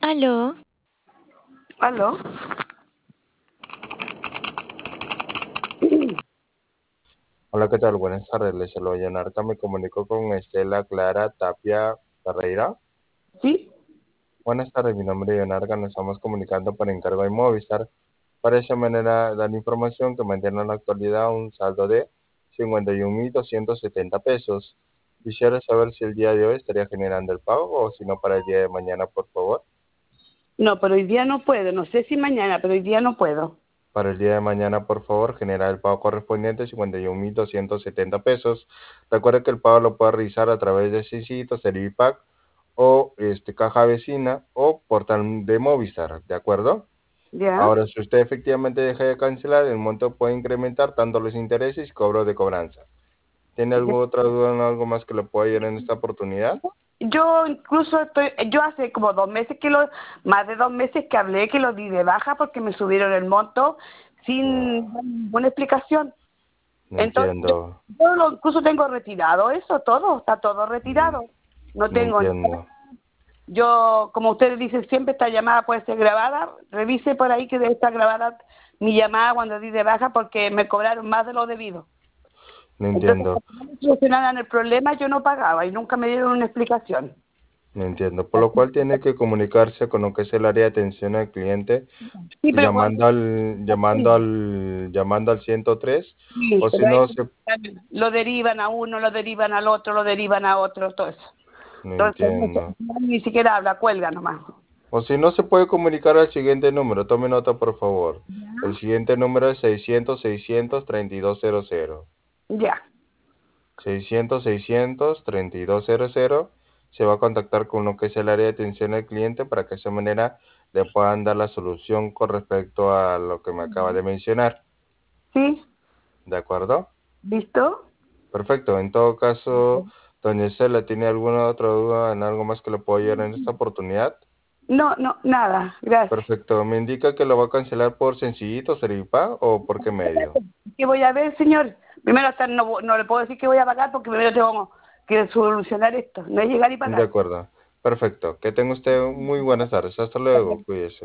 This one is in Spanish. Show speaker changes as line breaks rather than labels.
Aló,
¿Aló?
Hola, ¿qué tal? Buenas tardes, les saludo Yanarca. Me comunico con Estela Clara Tapia Ferreira.
¿Sí?
Buenas tardes, mi nombre es Yanarca. Nos estamos comunicando por encargo de Movistar. Para esa manera, dar información que mantiene en la actualidad un saldo de 51.270 pesos. Quisiera saber si el día de hoy estaría generando el pago o si no para el día de mañana, por favor.
No, pero hoy día no puedo. No sé si mañana, pero hoy día no puedo.
Para el día de mañana, por favor, generar el pago correspondiente, 51.270 pesos. Recuerde que el pago lo puede realizar a través de Cicito, Servipack o Caja Vecina o portal de Movistar, ¿de acuerdo?
¿Ya?
Ahora, si usted efectivamente deja de cancelar, el monto puede incrementar tanto los intereses y cobros de cobranza. ¿Tiene
Ya.
alguna otra duda en algo más que le pueda ayudar en esta oportunidad?
Yo incluso yo hace como 2 meses más de 2 meses que hablé que lo di de baja porque me subieron el monto
Ya,
sin ninguna explicación.
no
Entonces,
entiendo,
incluso tengo retirado eso, todo, está todo
mm,
retirado. No
no
tengo.
entiendo.
Yo, como ustedes dicen siempre, esta llamada puede ser grabada. Revise por ahí que debe estar grabada mi llamada cuando di de baja porque me cobraron más de lo debido.
No
Entonces,
entiendo.
para que no me solucionaran el problema, yo no pagaba y nunca me dieron una explicación.
No entiendo. Por lo cual tiene que comunicarse con lo que es el área de atención al cliente,
Sí, pero cuando...
llamando al 103,
Sí,
o si
pero ahí
no se,
lo derivan a uno, lo derivan al otro, lo derivan a otro, todo eso.
no
Entonces,
entiendo.
ni siquiera habla, cuelga nomás.
O si no se puede comunicar al siguiente número, tome nota por favor. El siguiente número es 600-600-3200.
Ya.
600-600-3200. Se va a contactar con lo que es el área de atención al cliente para que de esa manera le puedan dar la solución con respecto a lo que me acaba de mencionar.
¿Sí?
¿De acuerdo?
¿Listo?
Perfecto. En todo caso, doña Estela, ¿tiene alguna otra duda en algo más que le puedo ayudar en esta oportunidad?
No, no, nada, gracias.
Perfecto. ¿Me indica que lo va a cancelar por Sencillito, Servipack o por qué medio?
¿Qué voy a ver, señor? Primero hasta no le puedo decir que voy a pagar porque primero tengo que solucionar esto. No es llegar y
De
pagar.
acuerdo. Perfecto. Que tenga usted muy buenas tardes. Hasta luego. Cuídese.